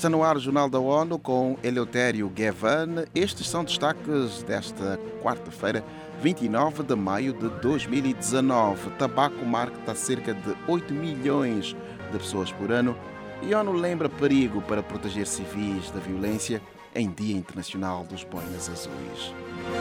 Está no ar o Jornal da ONU com Eleutério Gavan. Estes são destaques desta quarta-feira, 29 de maio de 2019. Tabaco marca cerca de 8 milhões de pessoas por ano e a ONU lembra perigo para proteger civis da violência em Dia Internacional dos Boinas Azuis.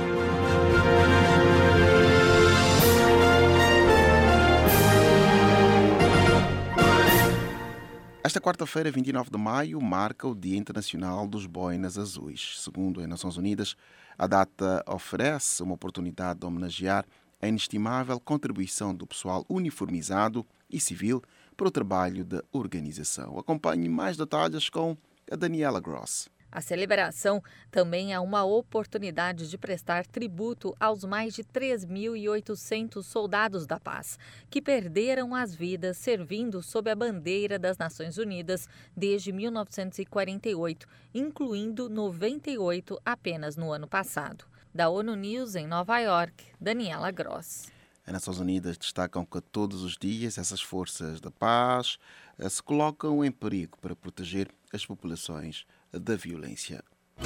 Esta quarta-feira, 29 de maio, marca o Dia Internacional dos Boinas Azuis. Segundo as Nações Unidas, a data oferece uma oportunidade de homenagear a inestimável contribuição do pessoal uniformizado e civil para o trabalho da organização. Acompanhe mais detalhes com a Daniela Gross. A celebração também é uma oportunidade de prestar tributo aos mais de 3.800 soldados da paz, que perderam as vidas servindo sob a bandeira das Nações Unidas desde 1948, incluindo 98 apenas no ano passado. Da ONU News em Nova York, Daniela Gross. As Nações Unidas destacam que todos os dias essas forças da paz se colocam em perigo para proteger as populações da violência.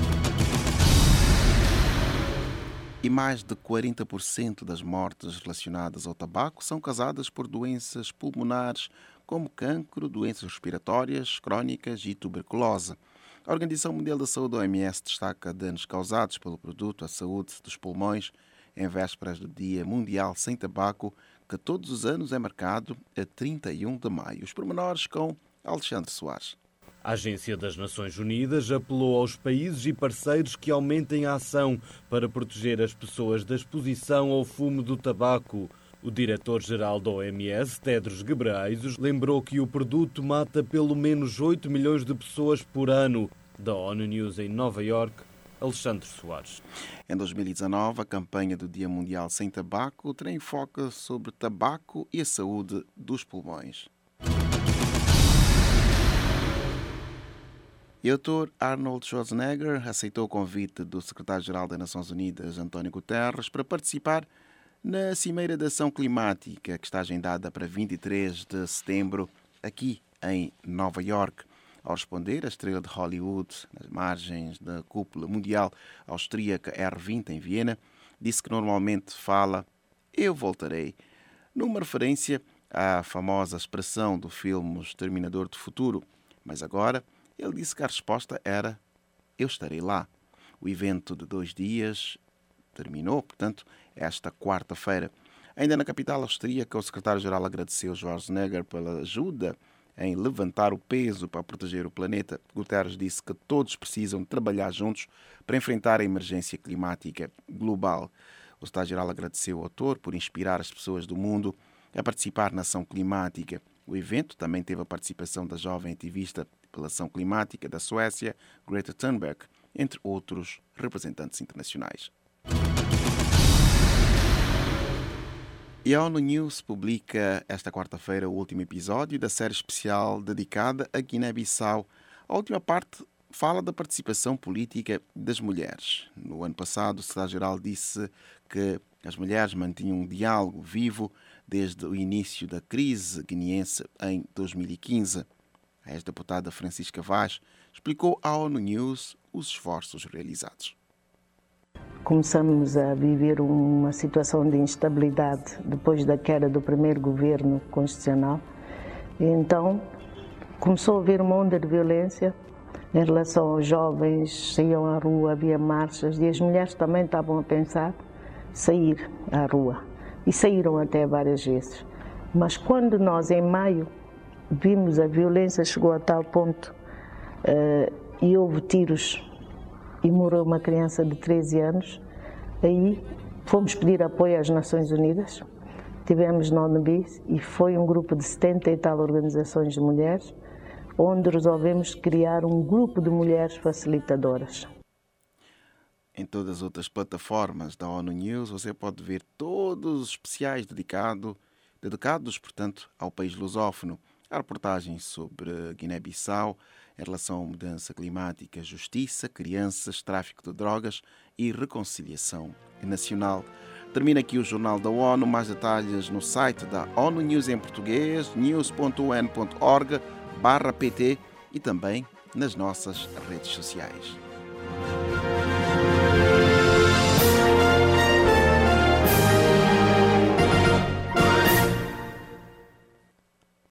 E mais de 40% das mortes relacionadas ao tabaco são causadas por doenças pulmonares como cancro, doenças respiratórias crónicas e tuberculose. A Organização Mundial da Saúde, OMS, destaca danos causados pelo produto à saúde dos pulmões em vésperas do Dia Mundial Sem Tabaco, que todos os anos é marcado a 31 de maio. Os pormenores com Alexandre Soares. A Agência das Nações Unidas apelou aos países e parceiros que aumentem a ação para proteger as pessoas da exposição ao fumo do tabaco. O diretor-geral da OMS, Tedros Ghebreyesus, lembrou que o produto mata pelo menos 8 milhões de pessoas por ano. Da ONU News em Nova York, Alexandre Soares. Em 2019, a campanha do Dia Mundial Sem Tabaco terá enfoque sobre tabaco e a saúde dos pulmões. E o Dr. Arnold Schwarzenegger aceitou o convite do secretário-geral das Nações Unidas, António Guterres, para participar na Cimeira de Ação Climática, que está agendada para 23 de setembro, aqui em Nova York. Ao responder, a estrela de Hollywood, nas margens da cúpula mundial austríaca R20 em Viena, disse que normalmente fala "eu voltarei", numa referência à famosa expressão do filme O Exterminador do Futuro. Mas agora ele disse que a resposta era "eu estarei lá". O evento de 2 dias terminou, portanto, esta quarta-feira. Ainda na capital austríaca, o secretário-geral agradeceu Schwarzenegger pela ajuda em levantar o peso para proteger o planeta. Guterres disse que todos precisam trabalhar juntos para enfrentar a emergência climática global. O secretário-geral agradeceu ao autor por inspirar as pessoas do mundo a participar na ação climática. O evento também teve a participação da jovem ativista pela ação climática da Suécia, Greta Thunberg, entre outros representantes internacionais. E a ONU News publica esta quarta-feira o último episódio da série especial dedicada a Guiné-Bissau. A última parte fala da participação política das mulheres. No ano passado, o secretário-geral disse que as mulheres mantinham um diálogo vivo desde o início da crise guineense em 2015. A ex-deputada Francisca Vaz explicou à ONU News os esforços realizados. Começamos a viver uma situação de instabilidade depois da queda do primeiro governo constitucional. E então começou a haver uma onda de violência em relação aos jovens, saíam à rua, havia marchas e as mulheres também estavam a pensar sair à rua. E saíram até várias vezes. Mas quando nós, em maio, vimos a violência chegou a tal ponto e houve tiros e morreu uma criança de 13 anos, aí fomos pedir apoio às Nações Unidas, tivemos na ONU e foi um grupo de 70 e tal organizações de mulheres, onde resolvemos criar um grupo de mulheres facilitadoras. Em todas as outras plataformas da ONU News você pode ver todos os especiais dedicados, portanto, ao país lusófono. Há reportagens sobre Guiné-Bissau em relação à mudança climática, justiça, crianças, tráfico de drogas e reconciliação nacional. Termina aqui o Jornal da ONU. Mais detalhes no site da ONU News em português, news.un.org/pt e também nas nossas redes sociais.